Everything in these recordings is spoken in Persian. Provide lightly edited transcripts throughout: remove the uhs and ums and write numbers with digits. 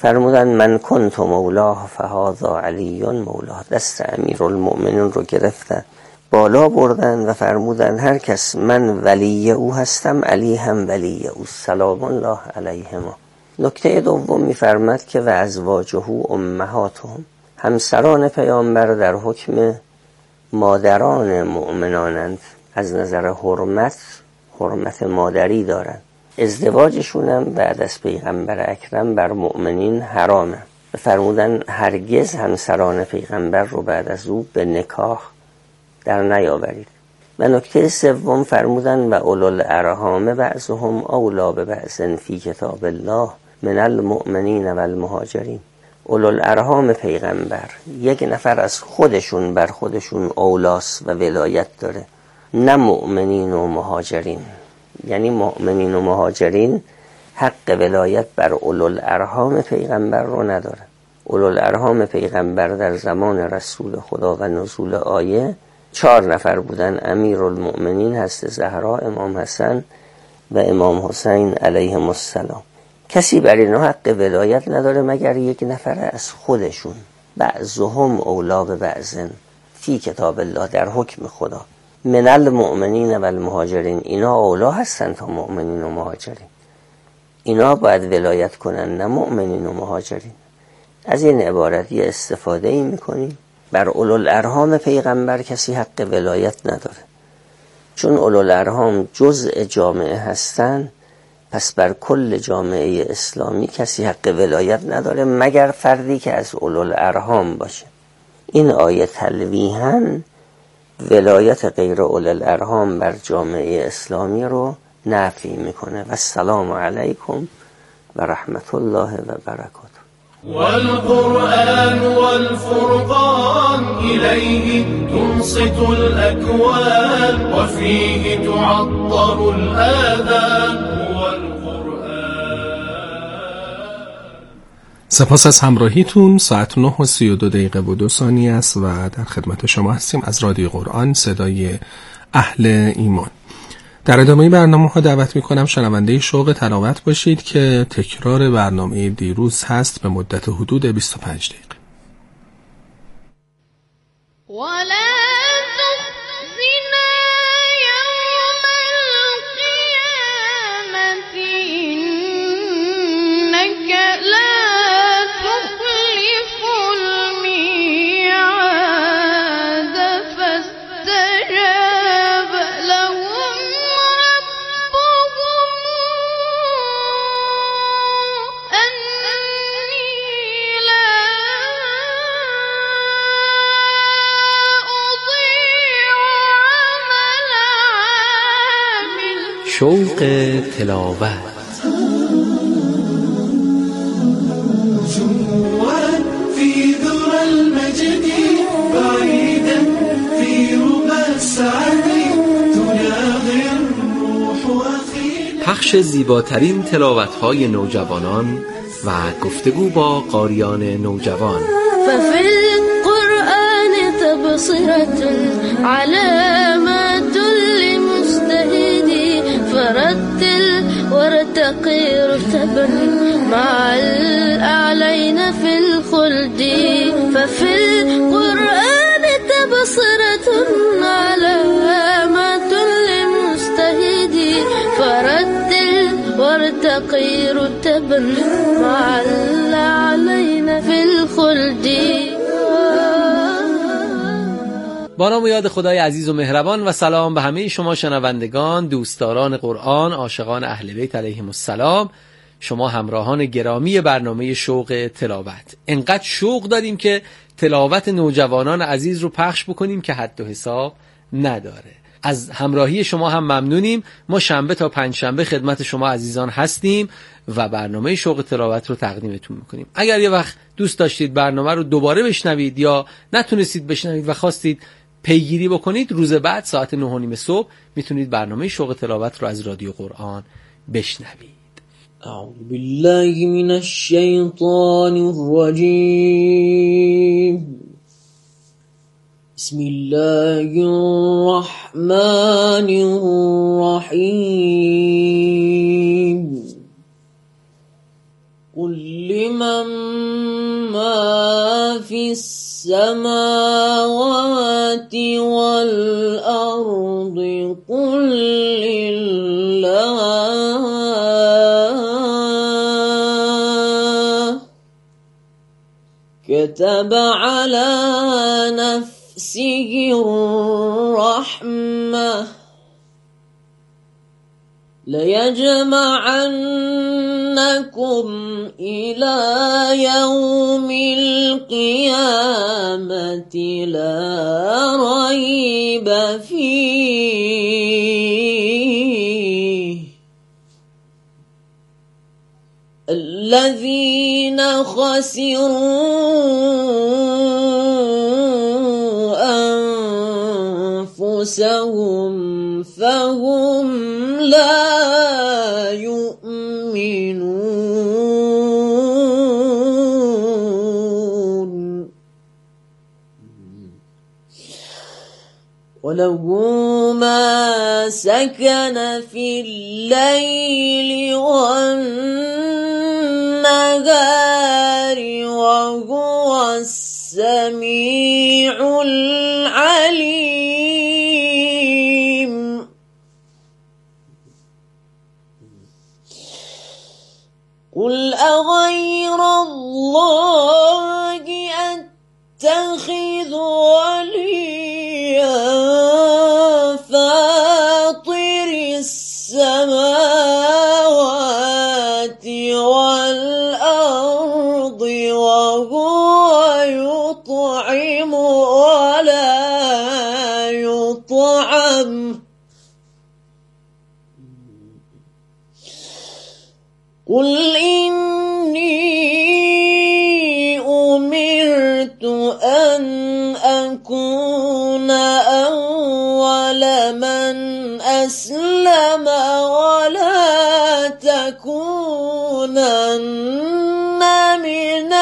فرمودن من کنت مولاه فهذا علی مولاه. دست امیرالمؤمنین رو گرفتن بالا بردن و فرمودن هر کس من ولی او هستم علی هم ولی او، سلام الله علیهما. نکته دوم می‌فرماد که و ازواجه امهاتهم، همسران پیامبر در حکم مادران مؤمنانند، از نظر حرمت مادری دارند. ازدواجشون هم بعد از پیغمبر اکرم بر مؤمنین حرامه. فرمودن هرگز همسران پیغمبر رو بعد از او به نکاح در نیاورید. و نکته سوم فرمودن و اولو الارحام بعضهم اولی ببعض فی کتاب الله من المؤمنین و المهاجرین. اولو الارحام پیغمبر یک نفر از خودشون بر خودشون اولاس و ولایت داره، نه مؤمنین و مهاجرین. یعنی مؤمنین و مهاجرین حق ولایت بر اولو الارحام پیغمبر رو نداره. اولو الارحام پیغمبر در زمان رسول خدا و نزول آیه 4 نفر بودن. امیرالمؤمنین حضرت زهرا، امام حسن و امام حسین علیهم السلام. کسی بر اینها حق ولایت نداره مگر یک نفر از خودشون. بعضهم اولی ببعض فی کتاب الله، در حکم خدا. من المؤمنین و المهاجرین، اینا اولا هستن تا مؤمنین و مهاجرین. اینا باید ولایت کنن، نه مؤمنین و مهاجرین. از این عبارت یه استفاده ای میکنیم. بر اولو الارحام پیغمبر کسی حق ولایت نداره، چون اولو الارحام جزء جامعه هستن. پس بر کل جامعه اسلامی کسی حق ولایت نداره مگر فردی که از اولو الارحام باشه. این آیه تلویحاً ولایت غیر اولو الارحام بر جامعه اسلامی رو نفی میکنه. و السلام علیکم و رحمت الله و برکاته. والقرآن والفرقان إليه تنصت الأكوان وفيه تعطر الآذان هو القرآن. سپاس از همراهیتون. ساعت 9:32 است و در خدمت شما هستیم از رادیو قرآن، صدای اهل ایمان. در ادامه برنامه ها دعوت میکنم شنونده شوق تلاوت باشید که تکرار برنامه دیروز هست به مدت حدود 25 دقیقه. شوق تلاوت. في ذرى المجد بعيدا في ربى السعد تناغي الروح أخينا. پخش زیباترین تلاوت‌های نوجوانان و گفتگو با قاریان نوجوان. ففي القرآن تبصرة علامات لمجتهدي فرتل وارتقي رتبا مع الأعلين في الخلد. ففي القرآن تبصرة علامات لمجتهدي فرتل وارتقي رتبا مع الأعلين في الخلد. با نام و یاد خدای عزیز و مهربان و سلام به همه شما شنوندگان، دوستداران قرآن، عاشقان اهل بیت علیهم السلام، شما همراهان گرامی برنامه شوق تلاوت. انقدر شوق داریم که تلاوت نوجوانان عزیز رو پخش بکنیم که حد و حساب نداره. از همراهی شما هم ممنونیم. ما شنبه تا پنجشنبه خدمت شما عزیزان هستیم و برنامه شوق تلاوت رو تقدیمتون میکنیم. اگر یه وقت دوست داشتید برنامه رو دوباره بشنوید یا نتونستید بشنوید و خواستید پیگیری بکنید، روز بعد ساعت 9:30 صبح میتونید برنامه شوق تلاوت رو از رادیو قرآن بشنوید. اعوذ بالله من الشیطان الرجیم. بسم الله الرحمن الرحیم. قل لمن ما في السماوات والأرض قل لله كتب على نفسه الرحمة ليجمعنكم إلى يوم القيامة لا ريب فيه الذين خسروا أنفسهم فهم لا يؤمنون وله ما سكن في الليل والنهار وهو السميع العليم قل أغير الله أتخذ وليا فاطر السماوات والأرض وهو يطعم ولا يطعم قل إني أمرت أن أكون أول من أسلم ولا تكونن من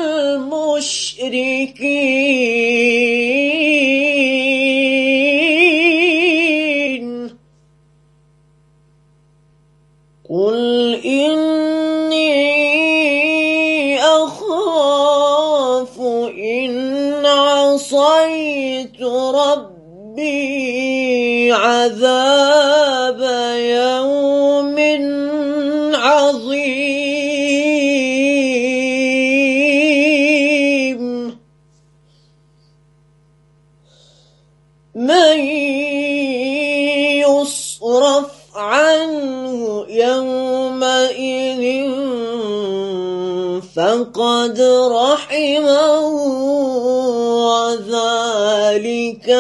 المشركين قل إني أخاف إن عصيت ربي عذاب يوم عظيم من يصرف عنه يومئذ فقد رحمه وذلك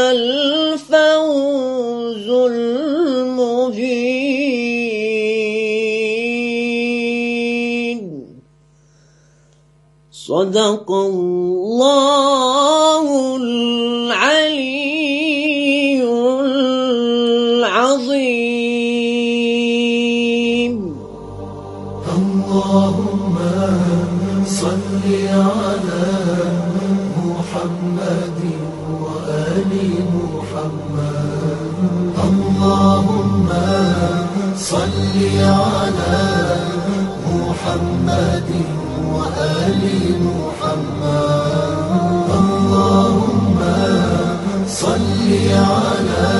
الفوز المبين صدق الله العلي العظيم اللهم صل على محمد وآل محمد اللهم صل على محمد وآل محمد اللهم صل على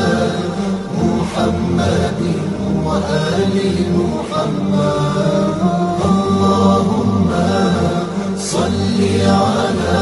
محمد وآل محمد اللهم صل على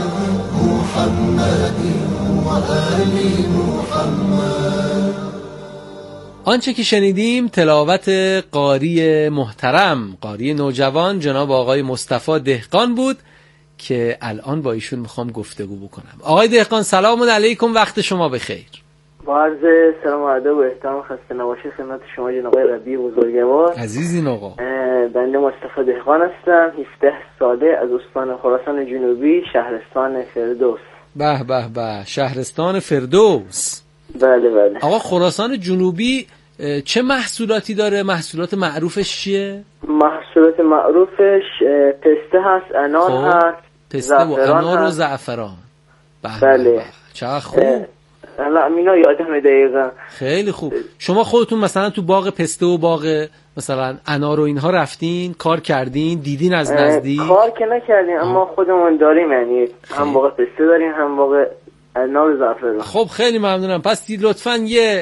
محمد وآل محمد. آنچه که شنیدیم تلاوت قاری محترم، قاری نوجوان جناب آقای مصطفی دهقان بود که الان با ایشون میخوام گفتگو بکنم. آقای دهقان سلام علیکم، وقت شما بخیر. با عرض سلام و ادب و احترام خسته نباشید خدمت شما جناب آقای ربیع بزرگوار. عزیزین آقا، بنده مصطفی دهقان هستم، 17 ساله، از استان خراسان جنوبی، شهرستان فردوس. به به به، شهرستان فردوس. بله بله. آقا خراسان جنوبی چه محصولاتی داره؟ محصولات معروفش چیه؟ محصولات معروفش پسته هست، انار هست، پسته و انار و زعفران. بله. چقدر خوب. حالا مینا یادم دقیقا. خیلی خوب. شما خودتون مثلا تو باغ پسته و باغ مثلا انار و اینها رفتین کار کردین دیدین از نزدیک؟ کار که نکردیم اما خودمون داریم، یعنی هم باغ پسته داریم هم باغ انار و زعفران. خب خیلی ممنونم. پس لطفاً یه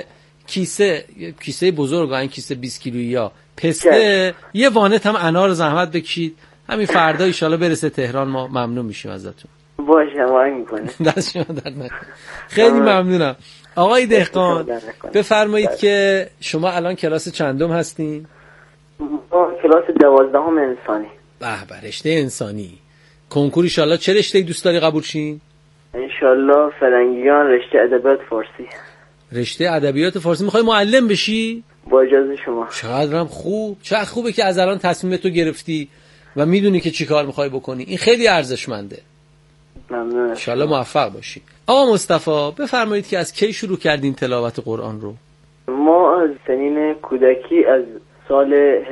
کیسه بزرگ، این کیسه 20 کیلویی یا پسته، یه وانت هم انار زحمت بکشید. همین فردا ان شاءالله برسه تهران ما ممنون میشیم ازتون. باشه هماهنگ میکنه. دست شما در نکنه. خیلی ممنونم. آقای دهقان بفرمایید که شما الان کلاس چندم هستین؟ ما کلاس 12 انسانی. به رشته انسانی. کنکور ان شاءالله چه رشته‌ای دوست داری قبول شین؟ ان شاءالله فرنگیان، رشته ادبیات فارسی. رشته ادبیات فارسی میخوای معلم بشی؟ با اجازه شما. چقدرم خوب. چقدر خوبه که از الان تصمیم تو گرفتی و میدونی که چی کار میخوای بکنی. این خیلی ارزشمنده. ممنون. ان شاءالله موفق باشی. آقا مصطفی بفرمایید که از کی شروع کردین تلاوت قرآن رو؟ ما از سنین کودکی از سال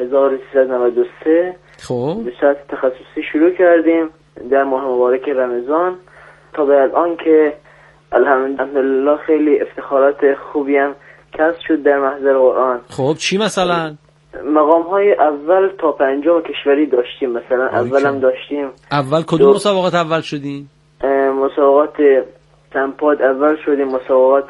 1393 خب به صورت تخصصی شروع کردیم در ماه مبارک رمضان تا به الان که الحمدلله خیلی افتخارات خوبی هم کسب شد در محضر قرآن. خب چی مثلا؟ مقام های اول تا 50 کشوری داشتیم. مثلا اول هم داشتیم. اول کدوم مسابقات اول شدین؟ مسابقات سمپاد اول شدیم. مسابقات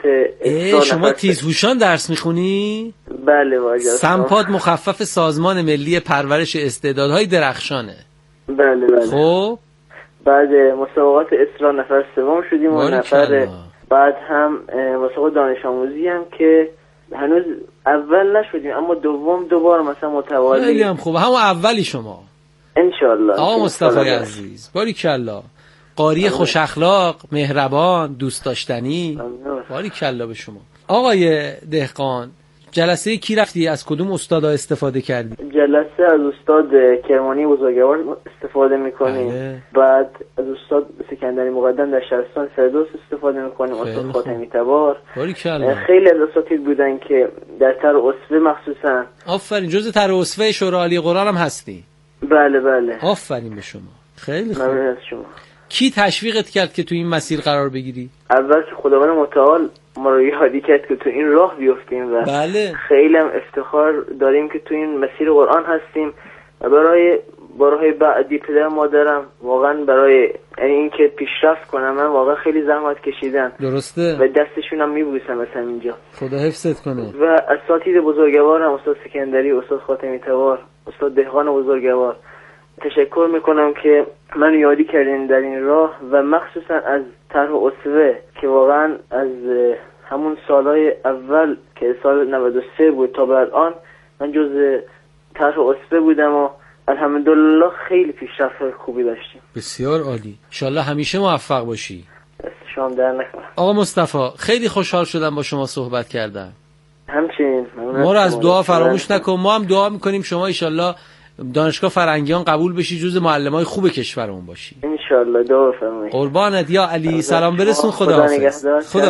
شما تیزهوشان درس میخونی؟ بله واجب. سمپاد مخفف سازمان ملی پرورش استعدادهای درخشانه. بله. خب بعد مسابقات اسرا نفر سوم شدیم و نفر بعد هم مسابقات دانش آموزی هم که هنوز اول نشدیم اما دوم دوبار مثلا متوالی. خیلی هم خوبه. همون اولی شما انشالله. آقا مصطفی عزیز باریکلا، قاری خوش اخلاق، مهربان، دوست داشتنی. باریکلا به شما. آقای دهقان جلسه کی رفتی؟ از کدوم استادا استفاده کردی؟ جلسه از استاد کرمانی بزرگوار استفاده میکنیم. بعد از استاد سکندری مقدم در شهرستان فردوس استفاده میکنیم. استاد خاتمی تبار. خیلی از اساتید بودن که در طرح اسوه مخصوصا. آفرین. جزء طرح اسوه شورای عالی قرآن هم هستی؟ بله. آفرین به شما. خیلی خوب. ممنون از شما. کی تشویقت کرد که تو این مسیر قرار بگیری؟ اول که خداوند متعال ما رو یادی کرد که تو این راه بیفتیم و بله. خیلی هم افتخار داریم که تو این مسیر قرآن هستیم و برای بعدی پدر مادرم واقعا برای این که پیشرفت کنم من واقعا خیلی زحمت کشیدن. درسته. و دستشون هم میبوسم مثلا اینجا. خدا حفظت کنه. و اساتید بزرگوارم استاد سکندری، استاد خاتمی تبار، استاد دهقان بزرگوار تشکر میکنم که منو یادی کردین در این راه و مخصوصا از طرح اسوه که واقعا از همون سالهای اول که سال 93 بود تا به الان من جز طرح اسوه بودم و الحمدلله خیلی پیشرفت خوبی داشتیم. بسیار عالی. ان شاءالله همیشه موفق باشی. شما در نکنه. آقا مصطفی خیلی خوشحال شدم با شما صحبت کردم. همچنین. ما رو از دعا فراموش نکن. ما هم دعا میکنیم شما ان شاءالله دانشگاه فرنگیان قبول بشی، جز معلمای خوب کشورمون باشی ان شاءالله. دعا بفرمایید. قربانت یا علی. سلام برسون. خداحافظ.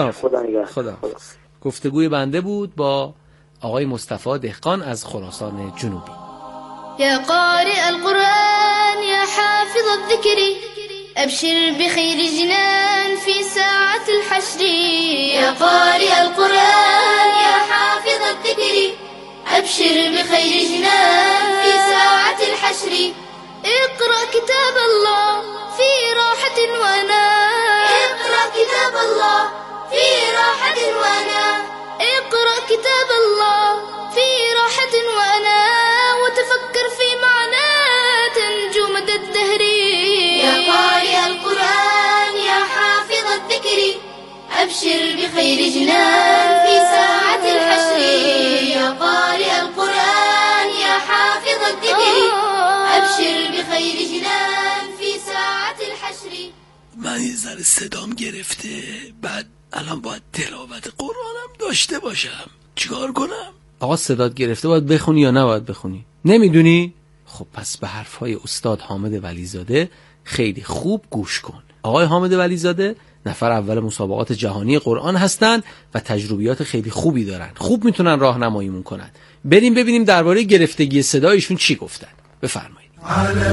خداحافظ. گفتگوی بنده بود با آقای مصطفی دهقان از خراسان جنوبی. يا قارئ القرآن يا حافظ الذكر أبشر بخير جنان في ساعة الحشر. يا قارئ القرآن يا حافظ الذكر أبشر بخير جنان في ساعة الحشر. اقرأ كتاب الله في راحة ونام. اقرأ كتاب الله في راحة ونام. اقرأ كتاب الله في راحة ونام وتفكر في معناه تنجو مدى الدهر. يا قارئ القرآن يا حافظ الذكر أبشر بخير جنان في ساعة الحشر. يا قارئ القرآن يا حافظ الذكر أبشر بخير جنان في ساعة الحشر. من یه ذره صدام گرفته، بعد الان باید تلاوت قرآنم داشته باشم. چیکار کنم؟ آقا صدات گرفته، باید بخونی یا نباید بخونی؟ نمیدونی؟ خب پس به حرفهای استاد حامد ولیزاده خیلی خوب گوش کن. آقای حامد ولیزاده نفر اول مسابقات جهانی قرآن هستن و تجربیات خیلی خوبی دارن. خوب میتونن راهنماییمون کنن. بریم ببینیم درباره گرفتگی صدایشون چی گفتن. بفرمایید. على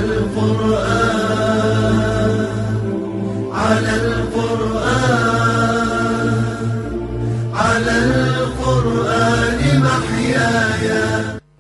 القرآن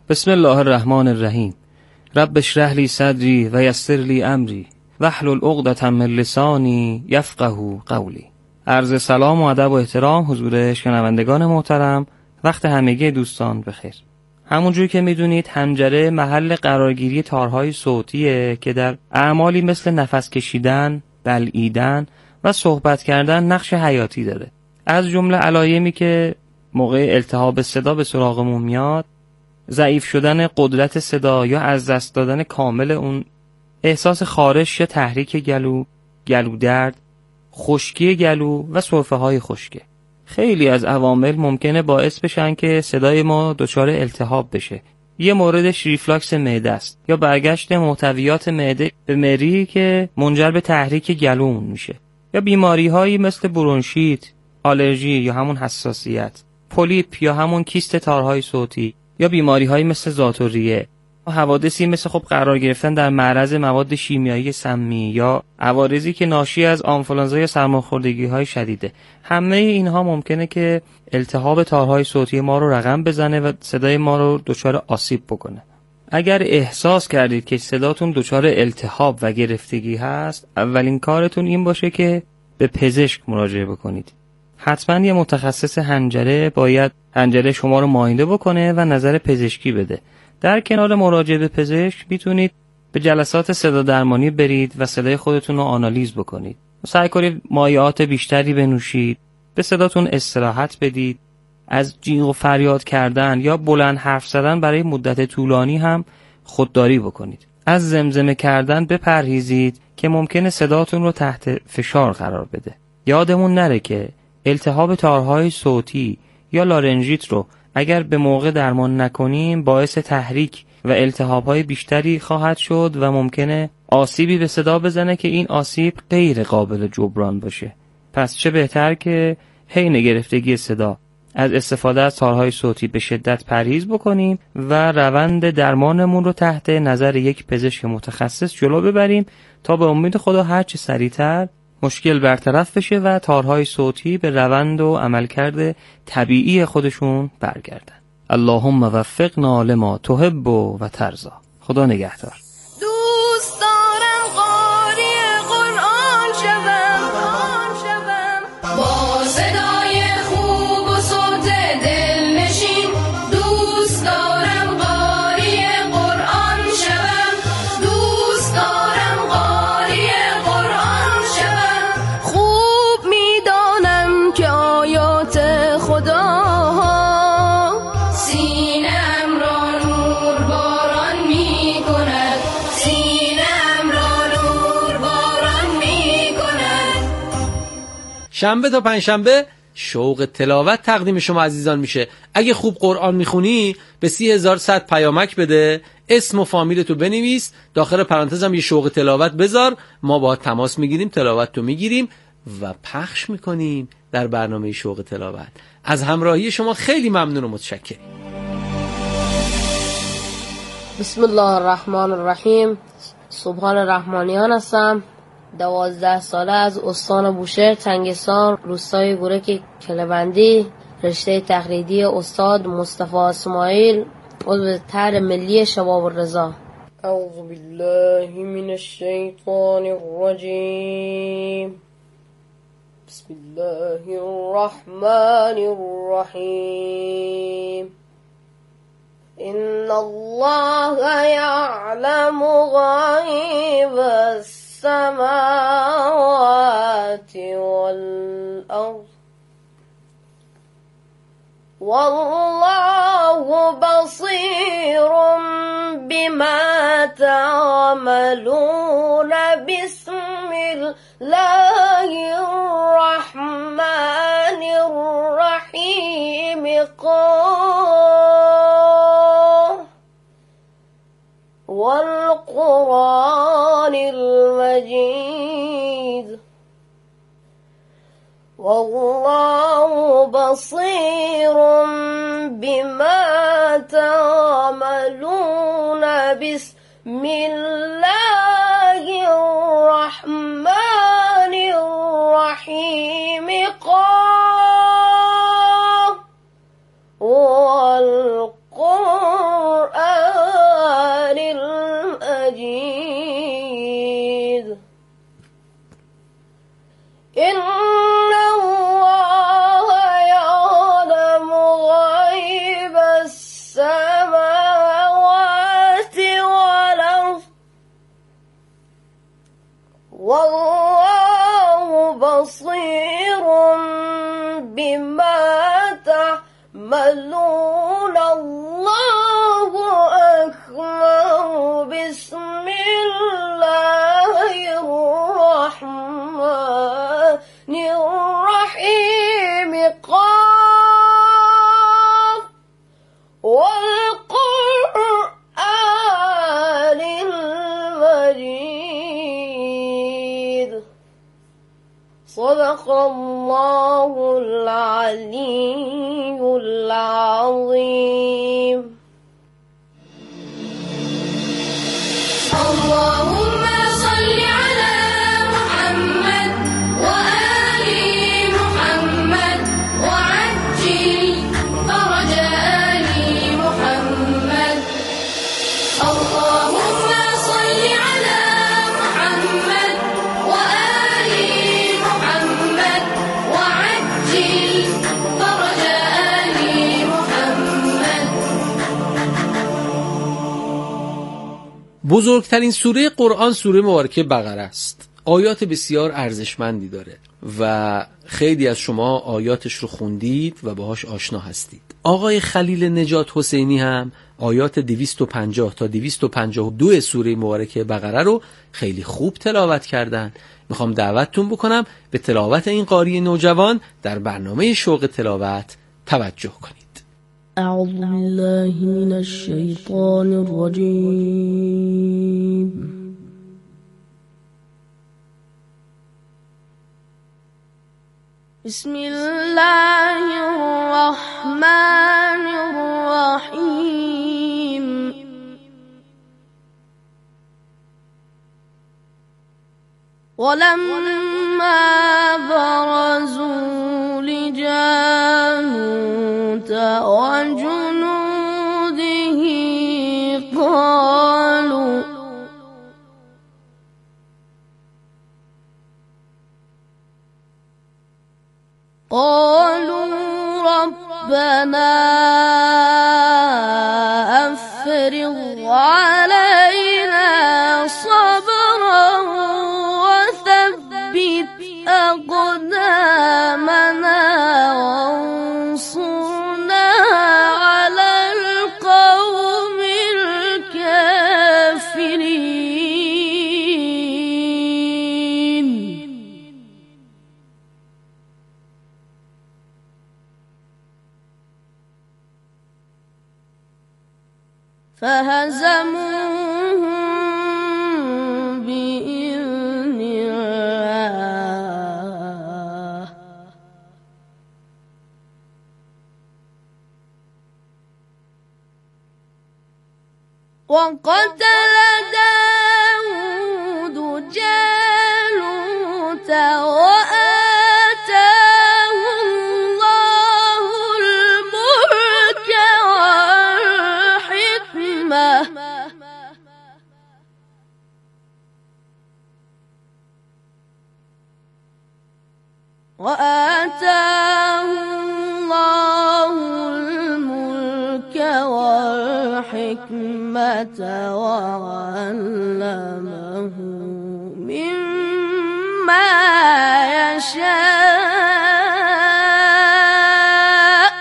بسم الله الرحمن الرحیم. رب اشرح لی صدری و یسر لی امری واحلل عقدة من لسانی یفقهوا قولی. عرض سلام و ادب و احترام حضور شنوندگان محترم. وقت همگی دوستان بخیر. همونجوری که میدونید حنجره محل قرارگیری تارهای صوتیه که در اعمالی مثل نفس کشیدن، بلعیدن و صحبت کردن نقش حیاتی داره. از جمله علایمی که موقع التهاب صدا به سراغمون میاد، ضعیف شدن قدرت صدا یا از دست دادن کامل اون، احساس خارش یا تحریک گلو، گلو درد، خشکی گلو و سرفه های خشکه. خیلی از عوامل ممکنه باعث بشن که صدای ما دچار التهاب بشه. یه موردش ریفلاکس معده است یا برگشت محتویات معده به مری که منجر به تحریک گلومون میشه، یا بیماری هایی مثل برونشیت، آلرژی یا همون حساسیت، پولیپ یا همون کیست تارهای صوتی، یا بیماری هایی مثل ذات‌الریه، حوادثی مثل خب قرار گرفتن در معرض مواد شیمیایی سمی یا عوارضی که ناشی از آنفولانزا یا سرماخوردگی های شدیده. همه اینها ممکنه که التهاب تارهای صوتی ما رو رقم بزنه و صدای ما رو دچار آسیب بکنه. اگر احساس کردید که صداتون دچار التهاب و گرفتگی هست، اولین کارتون این باشه که به پزشک مراجعه بکنید. حتما یه متخصص حنجره باید حنجره شما رو معاینه بکنه و نظر پزشکی بده. در کنار مراجعه به پزشک میتونید به جلسات صدا درمانی برید و صدای خودتون رو آنالیز بکنید. سعی کنید مایعات بیشتری بنوشید، به صداتون استراحت بدید، از جیغ و فریاد کردن یا بلند حرف زدن برای مدت طولانی هم خودداری بکنید. از زمزمه کردن بپرهیزید که ممکنه صداتون رو تحت فشار قرار بده. یادمون نره که التهاب تارهای صوتی یا لارنژیت رو اگر به موقع درمان نکنیم باعث تحریک و التهاب‌های بیشتری خواهد شد و ممکنه آسیبی به صدا بزنه که این آسیب غیر قابل جبران باشه. پس چه بهتر که حین گرفتگی صدا از استفاده از تارهای صوتی به شدت پرهیز بکنیم و روند درمانمون رو تحت نظر یک پزشک متخصص جلو ببریم تا به امید خدا هر چه سریعتر مشکل برطرف بشه و تارهای صوتی به روند و عملکرد طبیعی خودشون برگردن. اللهم وفقنا لما تحب و ترضا. خدا نگهدار. دوست دارم قاری قرآن شوم، با صدای خوب و صوت دلنشین. دوست دارم قاری قرآن شوم، دوست دارم قاری قرآن شوم. خوب میدانم که آیات خدا شنبه تا پنجشنبه شوق تلاوت تقدیم شما عزیزان میشه. اگه خوب قرآن میخونی به 30,100 پیامک بده، اسم و فامیلتو بنویس، داخل پرانتز هم یه شوق تلاوت بذار، ما با تماس میگیریم، تلاوت تو میگیریم و پخش میکنیم در برنامه شوق تلاوت. از همراهی شما خیلی ممنون و متشکرم. بسم الله الرحمن الرحیم. سبحان رحمانیان هستم. 12 ساله از استان بوشهر تنگستان، روستای گورک کله‌بندی، رشته تقلیدی استاد مصطفی اسماعیل، عضو طرح ملی شباب الرضا. اعوذ بالله من الشیطان الرجیم. بسم الله الرحمن الرحیم. ان الله يعلم غیب السماوات والأرض والله بصير بما تعملون. بسم الله الرحمن الرحيم. والقرآن المجيد. والله بصير بما تعملون. بسم الله الرحمن الرحيم. والقرآن إن الله يعلم غيب السماوات والأرض والله بصير بما تعملون. الله أكبر. بسم الله الرحمن الرحيم. قاف والقرآن المجيد. صدق الله العلي العظيم. اللهم صل على محمد وآل محمد وعجل فرج آل محمد. اللهم صل على محمد وآل محمد وعجل فرج آل محمد. بزرگترین سوره قرآن سوره مبارکه بقره است. آیات بسیار ارزشمندی داره و خیلی از شما آیاتش رو خوندید و باهاش آشنا هستید. آقای خلیل نجات حسینی هم آیات 250 تا 252 سوره مبارکه بقره رو خیلی خوب تلاوت کردن. میخوام دعوتتون بکنم به تلاوت این قاری نوجوان در برنامه شوق تلاوت توجه کنید. أعوذ بالله من الشيطان الرجيم. بسم الله الرحمن الرحيم. ولما برزوا لجالوت وجنوده قالوا ربنا أفرغ علينا صبرا وثبت أقدامنا وانصرنا على القوم الكافرين. فهزموهم بإذن الله وقتل داود جالوت وآتاه الله الملك والحكمة وعلمه مما يشاء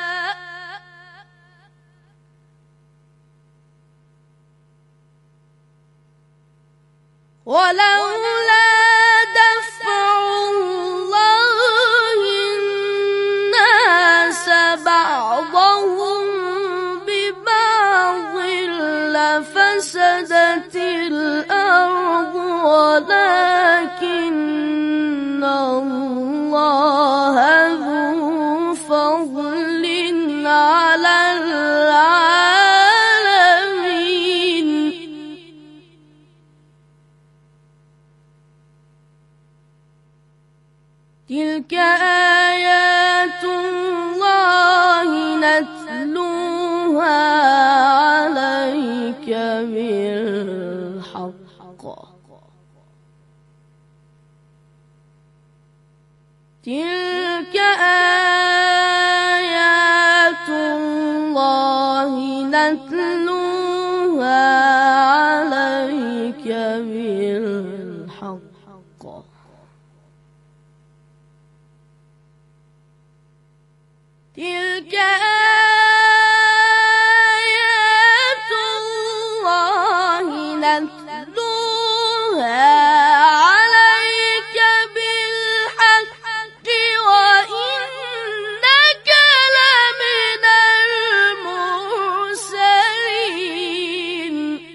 ولولا دفع الله الناس بعضهم ببعض لفسدت الأرض ولكن الله ذو فضل على العالمين. تلك آيات الله نتلوها عليك بالحق تلك آيات الله نتلوها عليك بالحق تلك آيات الله نتلوها عليك بالحق وإنك لمن المرسلين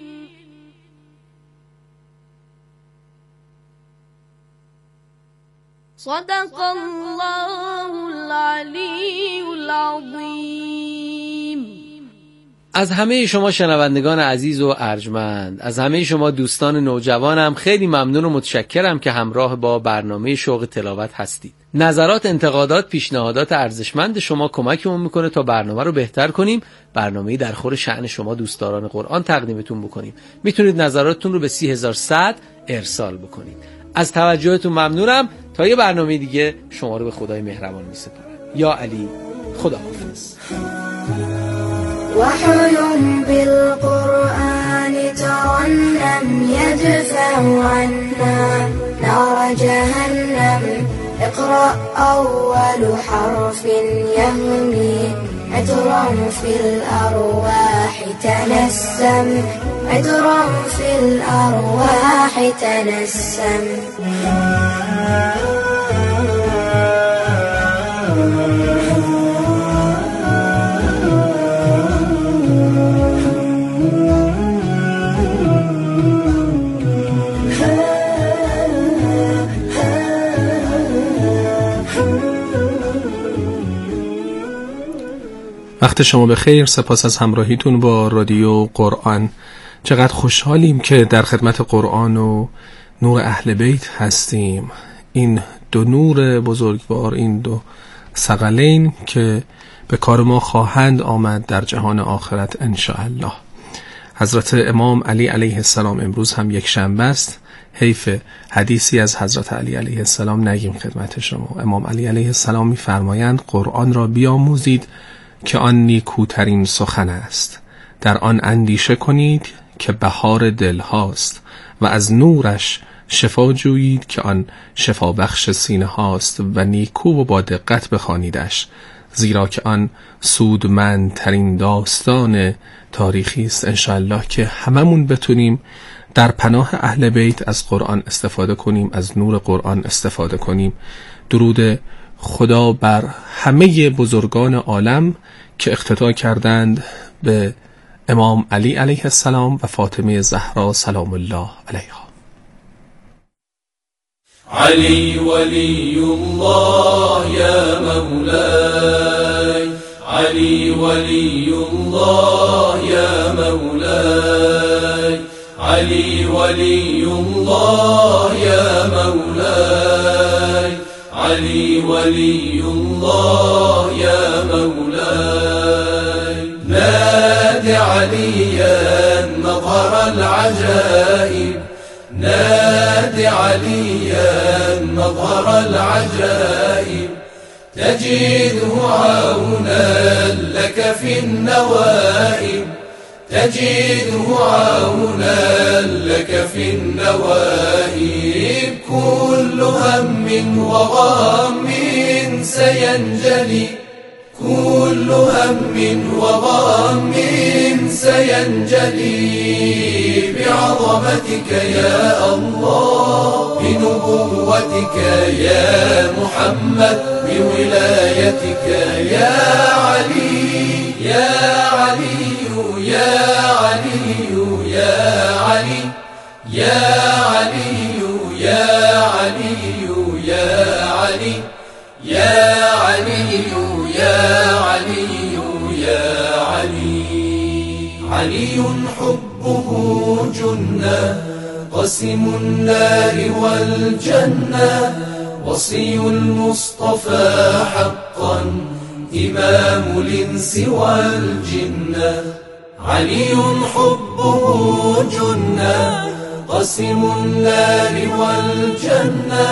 صدق الله العلی العظیم. از همه شما شنوندگان عزیز و ارجمند، از همه شما دوستان نوجوانم خیلی ممنون و متشکرم که همراه با برنامه شوق تلاوت هستید. نظرات، انتقادات، پیشنهادات ارزشمند شما کمکمون میکنه تا برنامه رو بهتر کنیم، برنامه‌ای در خور شأن شما دوستداران قرآن تقدیمتون بکنیم. میتونید نظراتتون رو به 30100 ارسال بکنید. از توجهتون ممنونم. تا یه برنامه دیگه شما رو به خدای مهربان میسپارم. یا علی، خداحافظ. وحي بالقرآن ترنم يدفع عنا نار جهنم اقرأ أول حرف يهمي عطرا في الأرواح تنسم عطرا في الأرواح تنسم وقت شما بخیر. سپاس از همراهیتون با رادیو قرآن. چقدر خوشحالیم که در خدمت قرآن و نور اهل بیت هستیم. این دو نور بزرگوار، این دو ثقلین که به کار ما خواهند آمد در جهان آخرت انشاءالله. حضرت امام علی علیه السلام امروز هم یک شنبه است. حیف حدیثی از حضرت علی علیه السلام نگیم خدمت شما. امام علی علیه السلام می‌فرمایند قرآن را بیاموزید که آن نیکوترین سخن است. در آن اندیشه کنید که بهار دل هاست و از نورش شفا جویید که آن شفا بخش سینه هاست و نیکو و با دقت بخوانیدش، زیرا که آن سودمندترین داستان تاریخی است. انشاءالله که هممون بتونیم در پناه اهل بیت از قرآن استفاده کنیم، از نور قرآن استفاده کنیم. درود خدا بر همه بزرگان عالم که اقتدا کردند به امام علی علیه السلام و فاطمه زهرا سلام الله علیها. علي ولي الله يا مولاي علي ولي الله يا مولاي علي ولي الله يا مولاي علي ولي الله يا مولاي نادي عليا مظهر العجائب نادي عليا مظهر العجائب تجده عونا لك في النوائب تجده عونا لك في النوائب كل هم وغم سينجلي كل هم وغم سينجلي بعظمتك يا الله بنبوتك يا محمد بولايتك يا علي يا علي يا علي يا علي يا علي يا علي يا علي يا علي يا علي يا علي علي حبه جنة قسم النار والجنة وصي المصطفى حقا إمام الإنس والجنة علي حبه جنة قسم النار والجنة